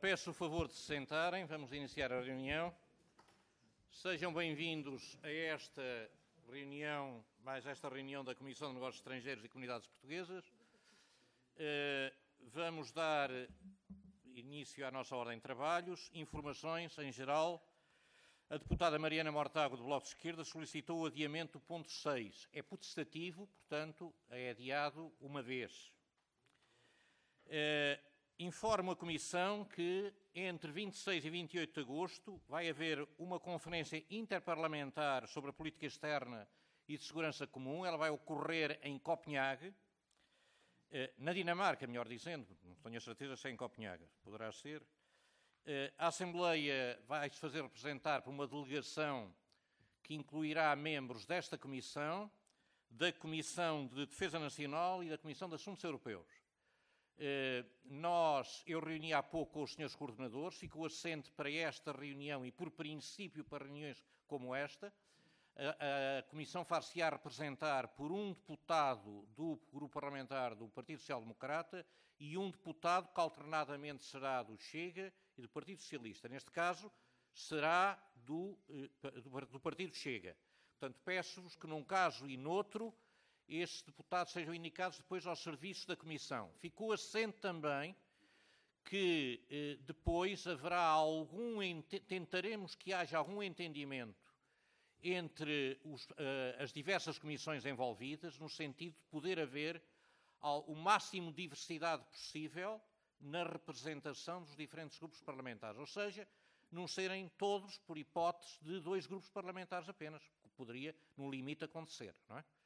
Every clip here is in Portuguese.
peço o favor de se sentarem, vamos iniciar a reunião. Sejam bem-vindos a esta reunião, mais esta reunião da Comissão de Negócios Estrangeiros e Comunidades Portuguesas. Vamos dar início à nossa ordem de trabalhos. Informações em geral. A deputada Mariana Mortágua, do Bloco de Esquerda, solicitou o adiamento do ponto 6. É potestativo, portanto, é adiado uma vez. Informo a Comissão que entre 26 e 28 de agosto vai haver uma conferência interparlamentar sobre a política externa e de segurança comum. Ela vai ocorrer em Copenhague, na Dinamarca, melhor dizendo, não tenho a certeza se é em Copenhague, poderá ser. A Assembleia vai-se fazer representar por uma delegação que incluirá membros desta Comissão, da Comissão de Defesa Nacional e da Comissão de Assuntos Europeus. Eu reuni há pouco com os senhores coordenadores, ficou assente para esta reunião e, por princípio, para reuniões como esta. A Comissão far-se-á representar por um deputado do Grupo Parlamentar do Partido Social Democrata e um deputado que alternadamente será do Chega e do Partido Socialista. Neste caso, será do Partido Chega. Portanto, peço-vos que, num caso e noutro, estes deputados sejam indicados depois aos serviços da Comissão. Ficou assente também que depois haverá tentaremos que haja algum entendimento entre as diversas comissões envolvidas, no sentido de poder haver o máximo de diversidade possível na representação dos diferentes grupos parlamentares. Ou seja, não serem todos, por hipótese, de 2 grupos parlamentares apenas, que poderia, no limite, acontecer, não é?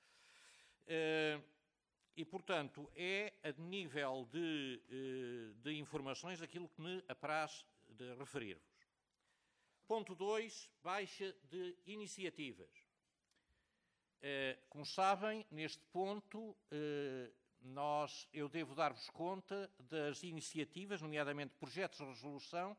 E, portanto, é a nível de informações aquilo que me apraz de referir-vos. Ponto 2, baixa de iniciativas. Como sabem, neste ponto, eu devo dar-vos conta das iniciativas, nomeadamente projetos de resolução,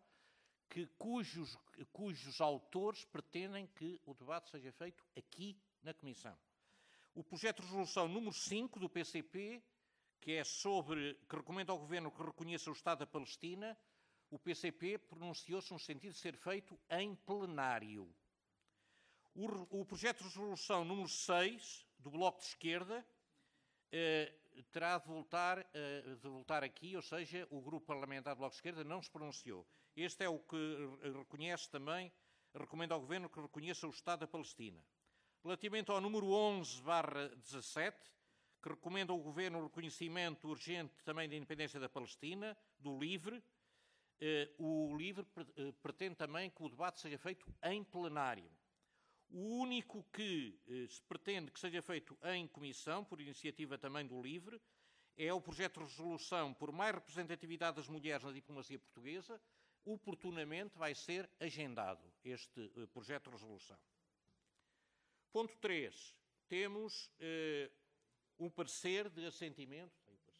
cujos autores pretendem que o debate seja feito aqui na Comissão. O projeto de resolução número 5 do PCP, que recomenda ao Governo que reconheça o Estado da Palestina, o PCP pronunciou-se no sentido de ser feito em plenário. O projeto de resolução número 6 do Bloco de Esquerda terá de voltar aqui, ou seja, o Grupo Parlamentar do Bloco de Esquerda não se pronunciou. Este é o que reconhece também, recomenda ao Governo que reconheça o Estado da Palestina. Relativamente ao número 11/17, que recomenda ao Governo o reconhecimento urgente também da independência da Palestina, do LIVRE, o LIVRE pretende também que o debate seja feito em plenário. O único que se pretende que seja feito em comissão, por iniciativa também do LIVRE, é o projeto de resolução por mais representatividade das mulheres na diplomacia portuguesa. Oportunamente vai ser agendado este projeto de resolução. Ponto 3. Temos um parecer de assentimento.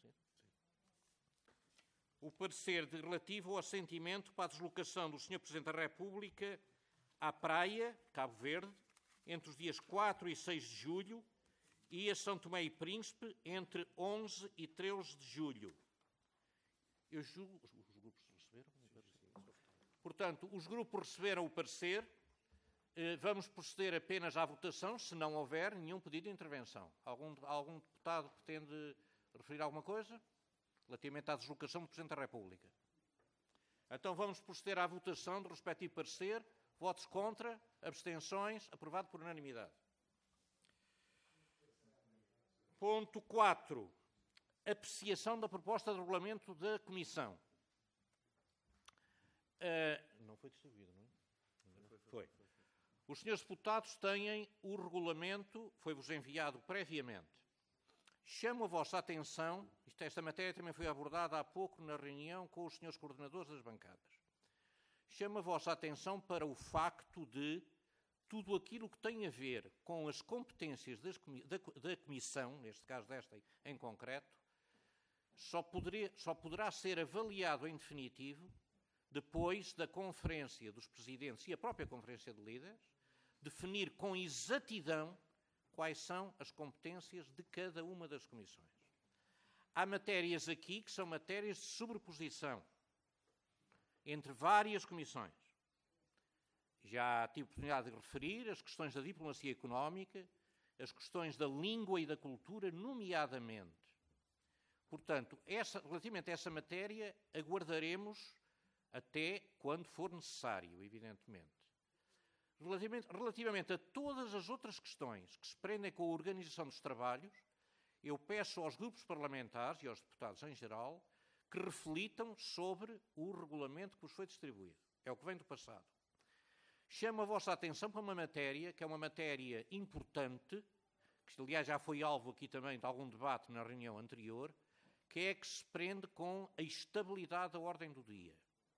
O parecer relativo ao assentimento para a deslocação do Sr. Presidente da República à Praia, Cabo Verde, entre os dias 4 e 6 de julho e a São Tomé e Príncipe entre 11 e 13 de julho. Eu julgo os grupos receberam? Portanto, os grupos receberam o parecer. Vamos proceder apenas à votação, se não houver nenhum pedido de intervenção. Algum deputado pretende referir alguma coisa relativamente à deslocação do Presidente da República? Então vamos proceder à votação do respectivo parecer. Votos contra, abstenções, aprovado por unanimidade. Ponto 4. Apreciação da proposta de regulamento da Comissão. Não foi distribuído, não é? Foi. Os senhores deputados têm o regulamento, foi-vos enviado previamente. Chamo a vossa atenção, esta matéria também foi abordada há pouco na reunião com os senhores coordenadores das bancadas. Chamo a vossa atenção para o facto de tudo aquilo que tem a ver com as competências da Comissão, neste caso desta em concreto, só poderá ser avaliado em definitivo depois da Conferência dos Presidentes e a própria Conferência de Líderes definir com exatidão quais são as competências de cada uma das comissões. Há matérias aqui que são matérias de sobreposição entre várias comissões. Já tive a oportunidade de referir as questões da diplomacia económica, as questões da língua e da cultura, nomeadamente. Portanto, relativamente a essa matéria, aguardaremos até quando for necessário, evidentemente. Relativamente a todas as outras questões que se prendem com a organização dos trabalhos, eu peço aos grupos parlamentares e aos deputados em geral que reflitam sobre o regulamento que vos foi distribuído. É o que vem do passado. Chamo a vossa atenção para uma matéria que é uma matéria importante, que aliás já foi alvo aqui também de algum debate na reunião anterior, que é que se prende com a estabilidade da ordem do dia.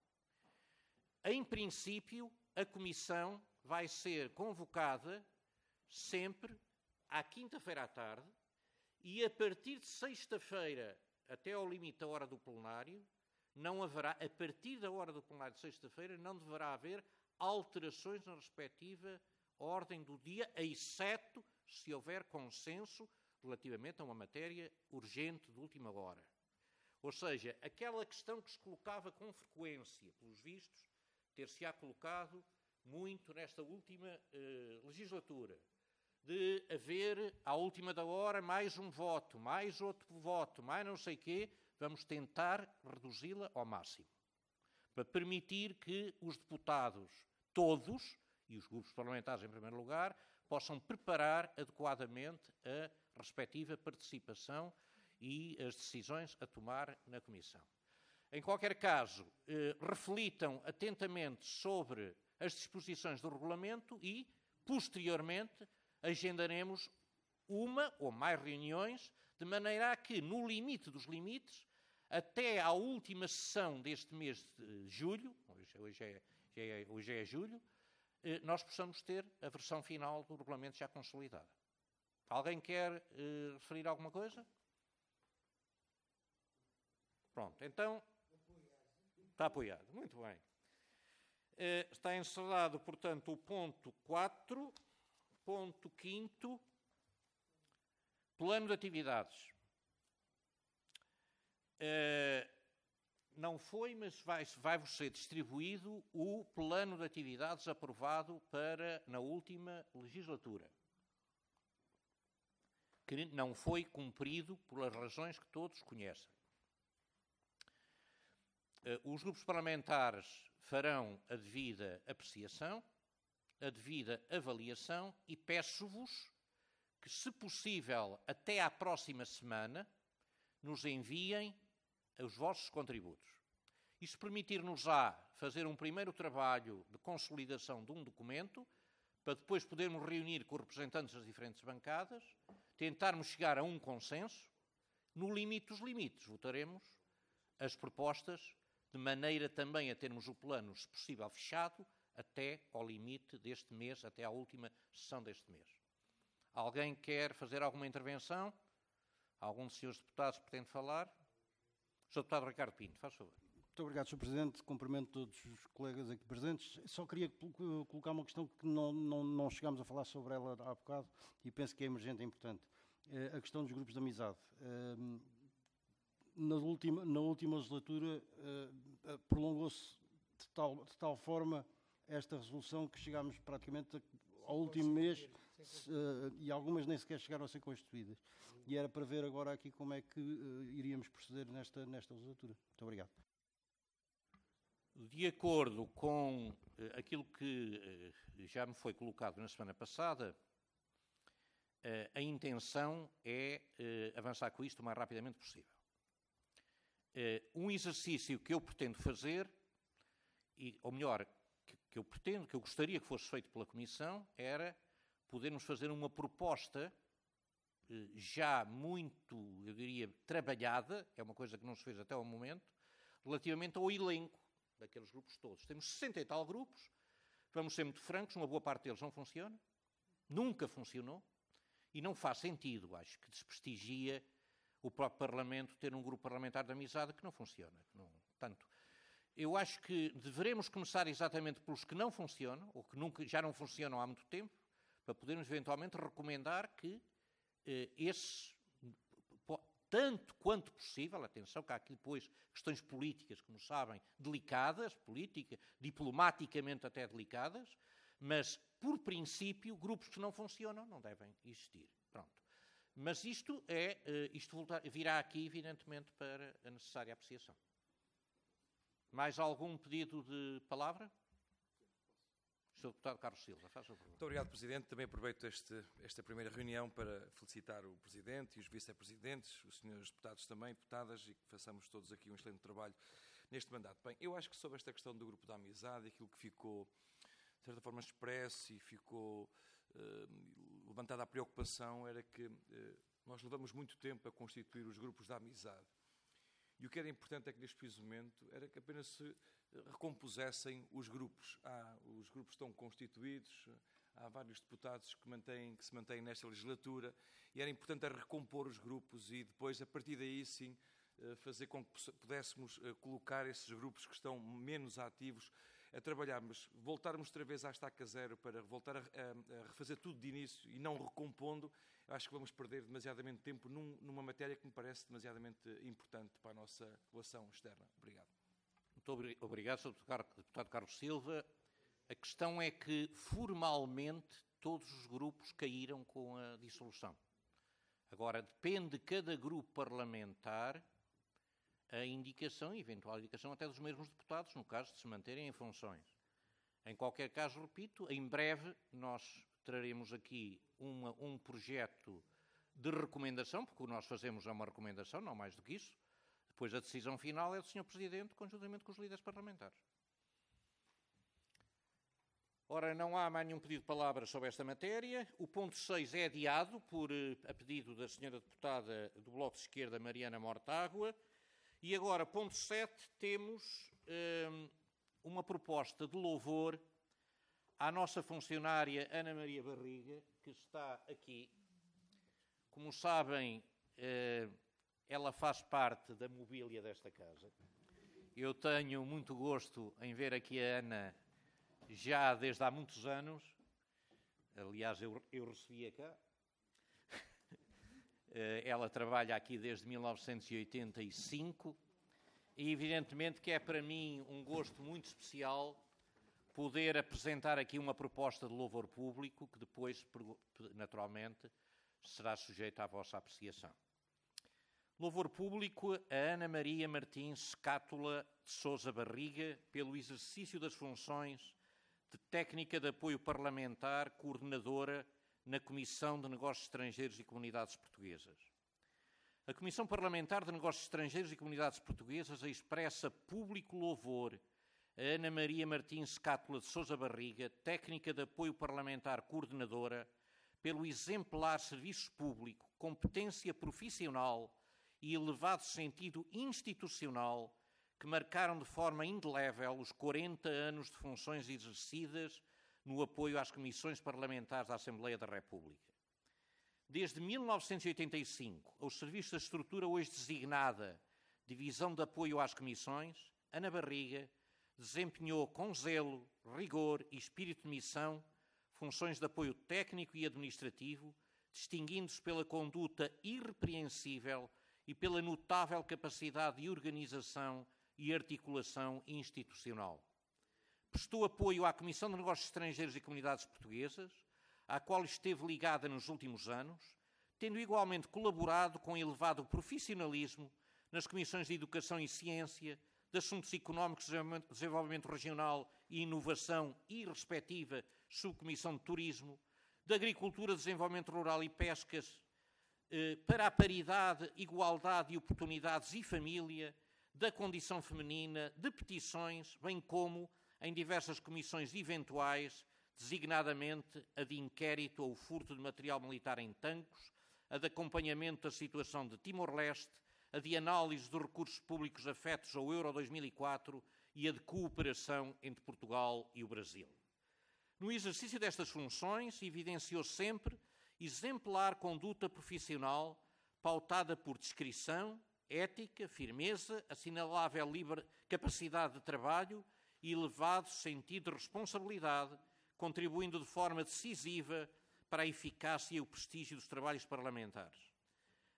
Em princípio, a Comissão vai ser convocada sempre à quinta-feira à tarde e a partir de sexta-feira até ao limite da hora do plenário, não haverá, a partir da hora do plenário de sexta-feira, não deverá haver alterações na respectiva ordem do dia, exceto se houver consenso relativamente a uma matéria urgente de última hora. Ou seja, aquela questão que se colocava com frequência, pelos vistos, ter-se-á colocado muito nesta última legislatura, de haver, à última da hora, mais um voto, mais outro voto, mais não sei quê, vamos tentar reduzi-la ao máximo, para permitir que os deputados todos, e os grupos parlamentares em primeiro lugar, possam preparar adequadamente a respectiva participação e as decisões a tomar na Comissão. Em qualquer caso, reflitam atentamente sobre as disposições do regulamento e, posteriormente, agendaremos uma ou mais reuniões, de maneira a que, no limite dos limites, até à última sessão deste mês de julho, hoje é julho, nós possamos ter a versão final do regulamento já consolidada. Alguém quer referir alguma coisa? Pronto, então... Está apoiado. Muito bem. Está encerrado, portanto, o ponto 4, ponto 5º, plano de atividades. Não foi, mas vai-vos ser distribuído o plano de atividades aprovado na última legislatura, que não foi cumprido pelas razões que todos conhecem. Os grupos parlamentares farão a devida apreciação, a devida avaliação e peço-vos que, se possível, até à próxima semana, nos enviem os vossos contributos. Isto permitir-nos-á fazer um primeiro trabalho de consolidação de um documento, para depois podermos reunir com os representantes das diferentes bancadas, tentarmos chegar a um consenso, no limite dos limites. Votaremos as propostas de maneira também a termos o plano, se possível, fechado até ao limite deste mês, até à última sessão deste mês. Alguém quer fazer alguma intervenção? Algum dos senhores deputados pretende falar? Sr. Deputado Ricardo Pinto, faz favor. Muito obrigado, Sr. Presidente. Cumprimento todos os colegas aqui presentes. Só queria colocar uma questão que não chegámos a falar sobre ela há bocado e penso que é emergente e importante. A questão dos grupos de amizade. Na última legislatura prolongou-se de tal forma esta resolução que chegámos praticamente ao último mês e algumas nem sequer chegaram a ser constituídas. E era para ver agora aqui como é que iríamos proceder nesta legislatura. Muito obrigado. De acordo com aquilo que já me foi colocado na semana passada, a intenção é avançar com isto o mais rapidamente possível. Um exercício que eu pretendo fazer, ou melhor, que eu gostaria que fosse feito pela Comissão, era podermos fazer uma proposta já muito, eu diria, trabalhada, é uma coisa que não se fez até ao momento, relativamente ao elenco daqueles grupos todos. Temos 60 e tal grupos, vamos ser muito francos, uma boa parte deles não funciona, nunca funcionou, e não faz sentido, acho que desprestigia o próprio Parlamento ter um grupo parlamentar de amizade que não funciona. Portanto, eu acho que deveremos começar exatamente pelos que não funcionam, ou que já não funcionam há muito tempo, para podermos eventualmente recomendar que esses tanto quanto possível, atenção que há aqui depois questões políticas, como sabem, delicadas, diplomaticamente até delicadas, mas, por princípio, grupos que não funcionam não devem existir. Pronto. Mas isto virá aqui, evidentemente, para a necessária apreciação. Mais algum pedido de palavra? Sr. Deputado Carlos Silva, faz favor. Muito obrigado, Presidente. Também aproveito esta primeira reunião para felicitar o Presidente e os Vice-Presidentes, os senhores deputados também, deputadas, e que façamos todos aqui um excelente trabalho neste mandato. Bem, eu acho que sobre esta questão do Grupo da Amizade, aquilo que ficou, de certa forma, expresso e ficou levantada a preocupação era que nós levamos muito tempo a constituir os grupos da amizade. E o que era importante é que neste preciso momento era que apenas se recompusessem os grupos. Os grupos estão constituídos, há vários deputados que se mantêm nesta legislatura, e era importante recompor os grupos e depois, a partir daí, sim, fazer com que pudéssemos colocar esses grupos que estão menos ativos a trabalhar, mas voltarmos outra vez à estaca zero para voltar a refazer tudo de início e não recompondo, acho que vamos perder demasiadamente tempo numa matéria que me parece demasiadamente importante para a nossa relação externa. Obrigado. Muito obrigado, Sr. Deputado Carlos Silva. A questão é que, formalmente, todos os grupos caíram com a dissolução. Agora, depende de cada grupo parlamentar a indicação, eventual indicação até dos mesmos deputados, no caso de se manterem em funções. Em qualquer caso, repito, em breve nós traremos aqui um projeto de recomendação, porque o que nós fazemos é uma recomendação, não mais do que isso. Depois a decisão final é do Sr. Presidente, conjuntamente com os líderes parlamentares. Ora, não há mais nenhum pedido de palavra sobre esta matéria. O ponto 6 é adiado a pedido da Sra. Deputada do Bloco de Esquerda, Mariana Mortágua. E agora, ponto 7, temos uma proposta de louvor à nossa funcionária Ana Maria Barriga, que está aqui. Como sabem, ela faz parte da mobília desta casa. Eu tenho muito gosto em ver aqui a Ana já desde há muitos anos. Aliás, eu recebia cá. Ela trabalha aqui desde 1985 e, evidentemente, que é para mim um gosto muito especial poder apresentar aqui uma proposta de louvor público que depois, naturalmente, será sujeita à vossa apreciação. Louvor público a Ana Maria Martins Cátula de Sousa Barriga pelo exercício das funções de técnica de apoio parlamentar, coordenadora na Comissão de Negócios Estrangeiros e Comunidades Portuguesas. A Comissão Parlamentar de Negócios Estrangeiros e Comunidades Portuguesas expressa público louvor a Ana Maria Martins Cátula de Sousa Barriga, técnica de apoio parlamentar coordenadora, pelo exemplar serviço público, competência profissional e elevado sentido institucional que marcaram de forma indelével os 40 anos de funções exercidas no apoio às comissões parlamentares da Assembleia da República. Desde 1985, ao serviço da estrutura hoje designada Divisão de Apoio às Comissões, Ana Barriga desempenhou com zelo, rigor e espírito de missão funções de apoio técnico e administrativo, distinguindo-se pela conduta irrepreensível e pela notável capacidade de organização e articulação institucional. Prestou apoio à Comissão de Negócios Estrangeiros e Comunidades Portuguesas, à qual esteve ligada nos últimos anos, tendo igualmente colaborado com elevado profissionalismo nas Comissões de Educação e Ciência, de Assuntos Económicos, Desenvolvimento Regional e Inovação e, respectiva, Subcomissão de Turismo, de Agricultura, Desenvolvimento Rural e Pescas, para a paridade, igualdade e oportunidades e família, da condição feminina, de petições, bem como em diversas comissões eventuais, designadamente a de inquérito ao furto de material militar em Tancos, a de acompanhamento da situação de Timor-Leste, a de análise dos recursos públicos afetos ao Euro 2004 e a de cooperação entre Portugal e o Brasil. No exercício destas funções, evidenciou sempre exemplar conduta profissional pautada por discrição, ética, firmeza, assinalável capacidade de trabalho e elevado sentido de responsabilidade, contribuindo de forma decisiva para a eficácia e o prestígio dos trabalhos parlamentares.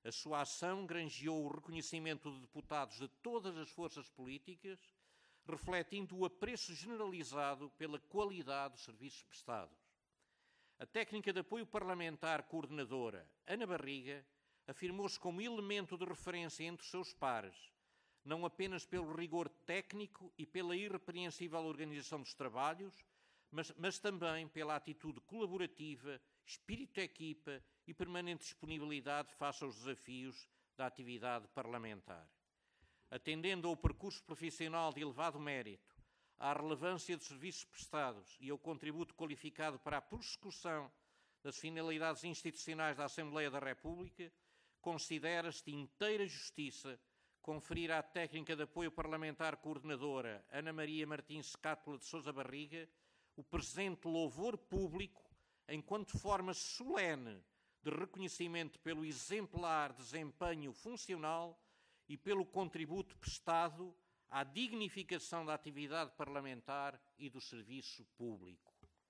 A sua ação granjeou o reconhecimento de deputados de todas as forças políticas, refletindo o apreço generalizado pela qualidade dos serviços prestados. A técnica de apoio parlamentar coordenadora, Ana Barriga, afirmou-se como elemento de referência entre os seus pares, não apenas pelo rigor técnico e pela irrepreensível organização dos trabalhos, mas também pela atitude colaborativa, espírito de equipa e permanente disponibilidade face aos desafios da atividade parlamentar. Atendendo ao percurso profissional de elevado mérito, à relevância dos serviços prestados e ao contributo qualificado para a prossecução das finalidades institucionais da Assembleia da República, considera-se de inteira justiça conferir à técnica de apoio parlamentar coordenadora Ana Maria Martins Cápula de Sousa Barriga o presente louvor público enquanto forma solene de reconhecimento pelo exemplar desempenho funcional e pelo contributo prestado à dignificação da atividade parlamentar e do serviço público.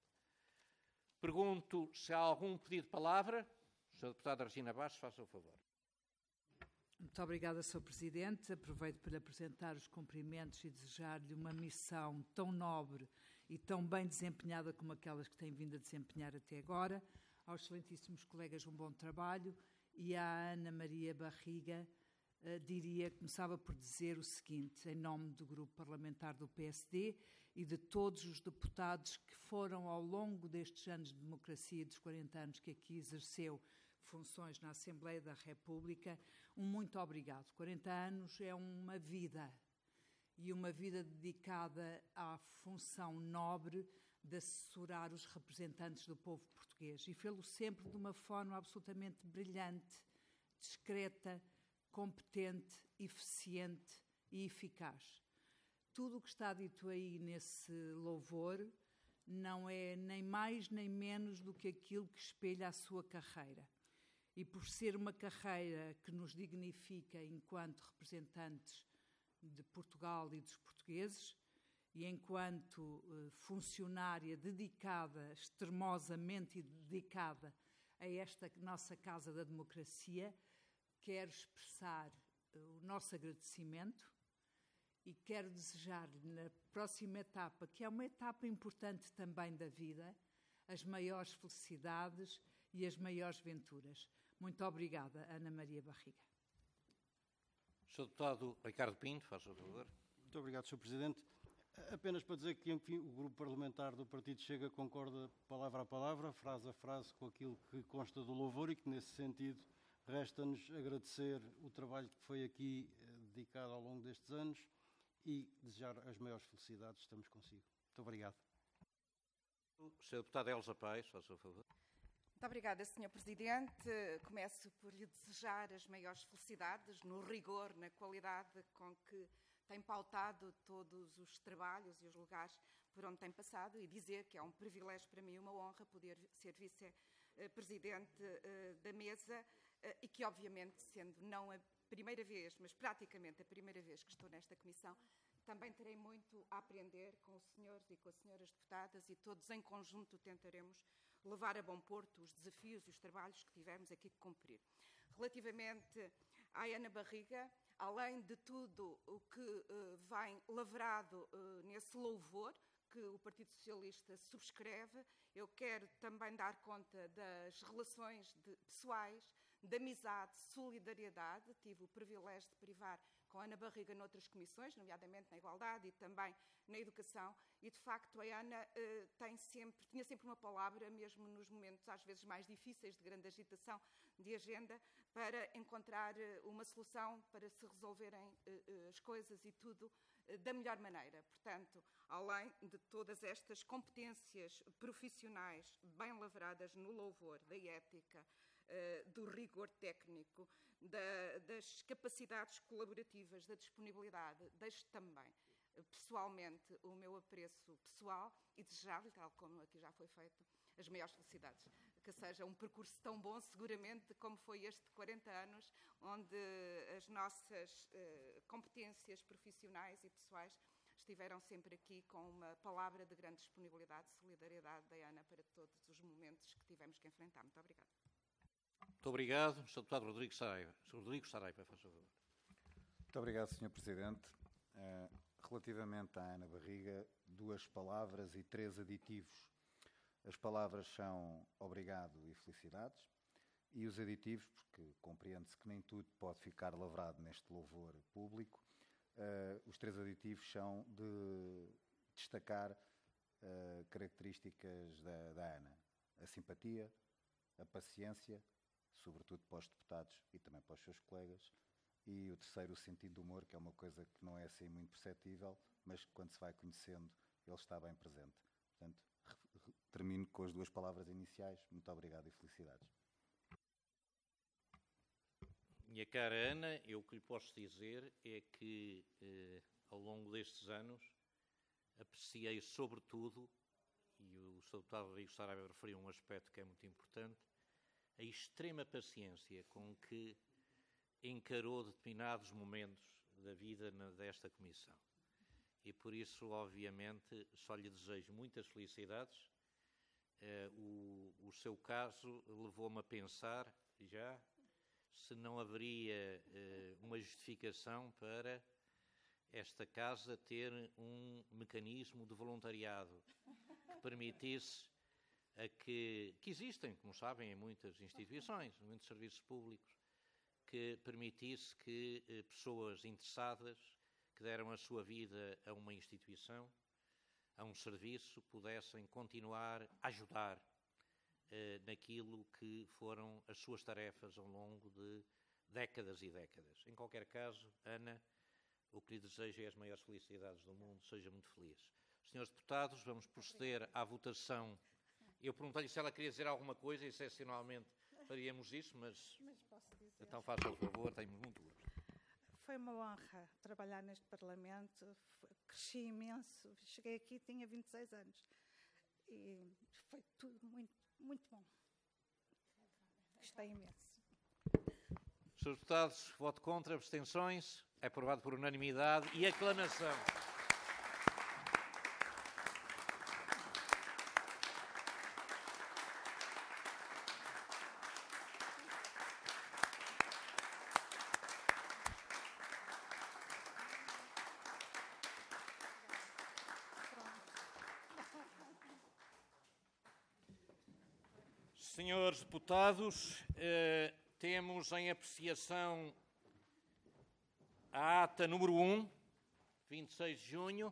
Pergunto se há algum pedido de palavra. Sra. Deputada Regina Bastos, faça o favor. Muito obrigada, Sr. Presidente. Aproveito para apresentar os cumprimentos e desejar-lhe uma missão tão nobre e tão bem desempenhada como aquelas que tem vindo a desempenhar até agora. Aos excelentíssimos colegas, um bom trabalho. E à Ana Maria Barriga, começava por dizer o seguinte, em nome do Grupo Parlamentar do PSD e de todos os deputados que foram, ao longo destes anos de democracia e dos 40 anos que aqui exerceu funções na Assembleia da República, um muito obrigado. 40 anos é uma vida, e uma vida dedicada à função nobre de assessorar os representantes do povo português, e fê-lo sempre de uma forma absolutamente brilhante, discreta, competente, eficiente e eficaz. Tudo o que está dito aí nesse louvor não é nem mais nem menos do que aquilo que espelha a sua carreira. E por ser uma carreira que nos dignifica enquanto representantes de Portugal e dos portugueses, e enquanto funcionária dedicada, extremosamente dedicada a esta nossa Casa da Democracia, quero expressar o nosso agradecimento e quero desejar-lhe na próxima etapa, que é uma etapa importante também da vida, as maiores felicidades e as maiores venturas. Muito obrigada, Ana Maria Barriga. Sr. Deputado Ricardo Pinto, faça o favor. Muito obrigado, Sr. Presidente. Apenas para dizer que, enfim, o Grupo Parlamentar do Partido Chega concorda palavra a palavra, frase a frase, com aquilo que consta do louvor e que, nesse sentido, resta-nos agradecer o trabalho que foi aqui dedicado ao longo destes anos e desejar as maiores felicidades. Estamos consigo. Muito obrigado. Sra. Deputada Elsa Paes, faça o favor. Muito obrigada, Sr. Presidente. Começo por lhe desejar as maiores felicidades no rigor, na qualidade com que tem pautado todos os trabalhos e os lugares por onde tem passado e dizer que é um privilégio para mim, uma honra poder ser vice-presidente da mesa e que, obviamente, sendo não a primeira vez, mas praticamente a primeira vez que estou nesta comissão, também terei muito a aprender com os senhores e com as senhoras deputadas e todos em conjunto tentaremos levar a bom porto os desafios e os trabalhos que tivermos aqui que cumprir. Relativamente à Ana Barriga, além de tudo o que vem lavrado nesse louvor que o Partido Socialista subscreve, eu quero também dar conta das relações pessoais, de amizade, solidariedade. Tive o privilégio de privar com a Ana Barriga noutras comissões, nomeadamente na Igualdade e também na Educação, e de facto a Ana tinha sempre uma palavra, mesmo nos momentos às vezes mais difíceis, de grande agitação de agenda, para encontrar uma solução para se resolverem as coisas e tudo da melhor maneira. Portanto, além de todas estas competências profissionais bem lavradas no louvor da ética, do rigor técnico, das capacidades colaborativas, da disponibilidade, deixo também pessoalmente o meu apreço pessoal e desejar-lhe, tal como aqui já foi feito, as maiores felicidades. Que seja um percurso tão bom, seguramente, como foi este de 40 anos, onde as nossas competências profissionais e pessoais estiveram sempre aqui com uma palavra de grande disponibilidade e solidariedade da Ana para todos os momentos que tivemos que enfrentar. Muito obrigada. Muito obrigado. Sr. Deputado Rodrigo Saraiva. Rodrigo Saraiva, faz favor. Muito obrigado, Sr. Presidente. Relativamente à Ana Barriga, 2 palavras e 3 aditivos. As palavras são obrigado e felicidades, e os aditivos, porque compreende-se que nem tudo pode ficar lavrado neste louvor público, os 3 aditivos são de destacar características da Ana: a simpatia, a paciência, sobretudo para os deputados e também para os seus colegas, e o terceiro, o sentido do humor, que é uma coisa que não é assim muito perceptível, mas que quando se vai conhecendo, ele está bem presente. Portanto, termino com as 2 palavras iniciais. Muito obrigado e felicidades. Minha cara Ana, eu o que lhe posso dizer é que, ao longo destes anos, apreciei sobretudo, e o Sr. Deputado Rodrigo Saraiva referiu um aspecto que é muito importante, a extrema paciência com que encarou determinados momentos da vida desta Comissão. E por isso, obviamente, só lhe desejo muitas felicidades. O seu caso levou-me a pensar já se não haveria uma justificação para esta Casa ter um mecanismo de voluntariado que permitisse que existem, como sabem, em muitas instituições, em muitos serviços públicos, que permitisse que pessoas interessadas, que deram a sua vida a uma instituição, a um serviço, pudessem continuar a ajudar naquilo que foram as suas tarefas ao longo de décadas e décadas. Em qualquer caso, Ana, o que lhe desejo é as maiores felicidades do mundo, seja muito feliz. Senhores deputados, vamos proceder à votação. Eu perguntei-lhe se ela queria dizer alguma coisa, excepcionalmente faríamos isso, mas posso dizer. Então faça o favor, tenho muito gosto. Foi uma honra trabalhar neste Parlamento, cresci imenso, cheguei aqui, tinha 26 anos e foi tudo muito, muito bom. Gostei imenso. Senhores deputados, voto contra, abstenções, é aprovado por unanimidade e aclamação. Senhores deputados, temos em apreciação a ata número 1, 26 de junho.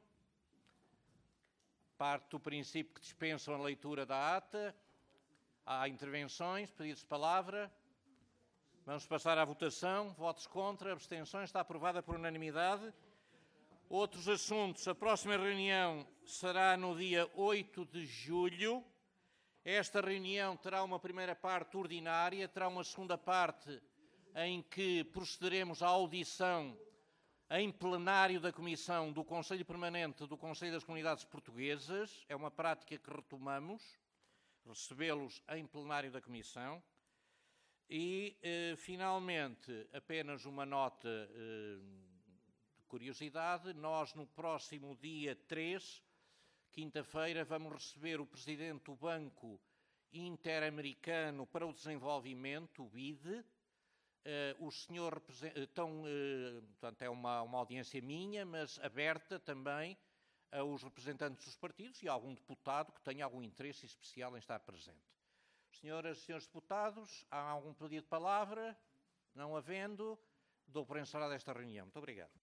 Parte do princípio que dispensam a leitura da ata. Há intervenções, pedidos de palavra. Vamos passar à votação. Votos contra, abstenções. Está aprovada por unanimidade. Outros assuntos. A próxima reunião será no dia 8 de julho. Esta reunião terá uma primeira parte ordinária, terá uma segunda parte em que procederemos à audição em plenário da Comissão do Conselho Permanente do Conselho das Comunidades Portuguesas. É uma prática que retomamos, recebê-los em plenário da Comissão. E, finalmente, apenas uma nota de curiosidade. Nós, no próximo dia 3, quinta-feira, vamos receber o Presidente do Banco Interamericano para o Desenvolvimento, o BID. O senhor portanto, é uma audiência minha, mas aberta também aos representantes dos partidos e a algum deputado que tenha algum interesse especial em estar presente. Senhoras e senhores deputados, há algum pedido de palavra? Não havendo, dou por encerrada esta reunião. Muito obrigado.